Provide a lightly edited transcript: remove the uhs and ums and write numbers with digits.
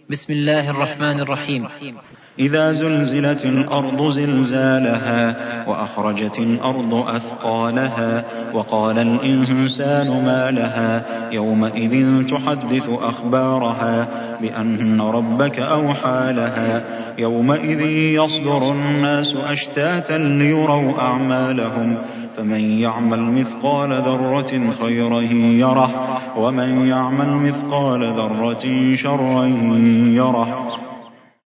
بسم الله الرحمن الرحيم. إذا زلزلت الأرض زلزالها وأخرجت الأرض أثقالها وقال الإنسان ما لها يومئذ تحدث أخبارها بأن ربك أوحى لها يومئذ يصدر الناس أشتاتا ليروا أعمالهم فمن يعمل مثقال ذرة خيرا يره ومن يعمل مثقال ذرة شرا يره.